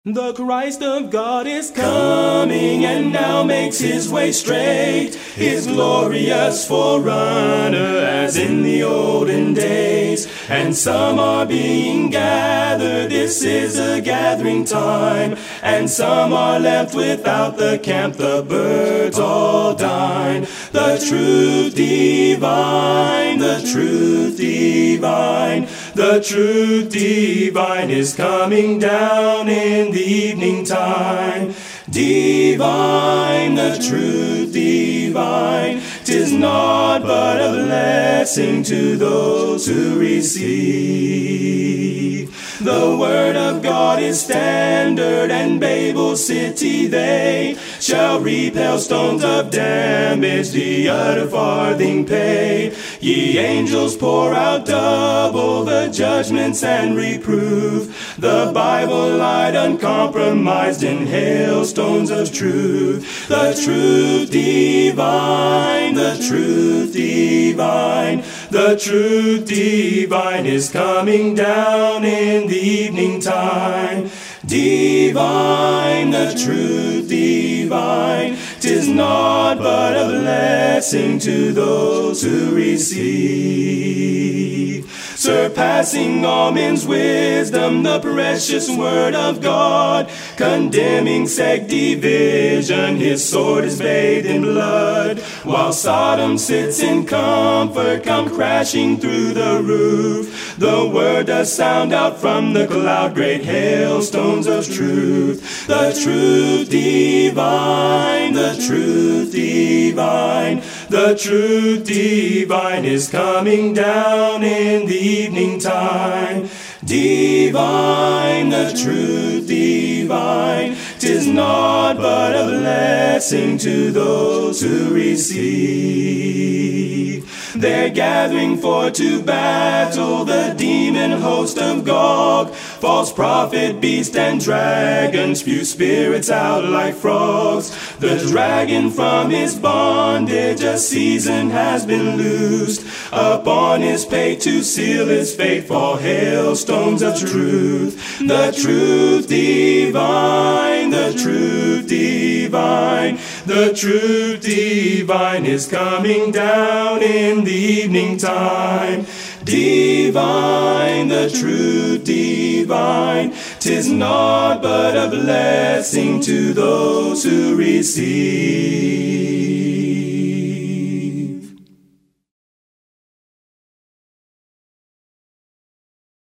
The Christ of God is coming and now makes his way straight, his glorious forerunner as in the olden days. And some are being gathered, this is a gathering time, and some are left without the camp, the birds all dine. The truth divine, the truth divine, the truth divine is coming down in the evening time. Divine, the truth divine, 'tis naught but a blessing to those who receive. The word of God is standard, and Babel city they shall repel stones of damage, the utter farthing pay. Ye angels pour out double the judgments and reproof, the Bible light uncompromised in hailstones of truth. The truth divine, the truth divine, the truth divine is coming down in the evening time. Divine, the truth divine, 'tis naught but a blessing to those who receive. Surpassing all men's wisdom, the precious word of God, condemning sect division, his sword is bathed in blood. While Sodom sits in comfort, come crashing through the roof, the word does sound out from the cloud, great hailstones of truth. The truth divine, the truth divine, the truth divine is coming down in the evening time. Divine, the truth divine, 'tis naught but a blessing to those who receive. They're gathering for to battle the demon host of Gog. False prophet, beast, and dragon spew spirits out like frogs. The dragon from his bondage a season has been loosed. Upon his pate to seal his fate fall hailstones of truth. The truth divine, the truth divine, the truth divine is coming down in the evening time. Divine, the truth divine, 'tis naught but a blessing to those who receive.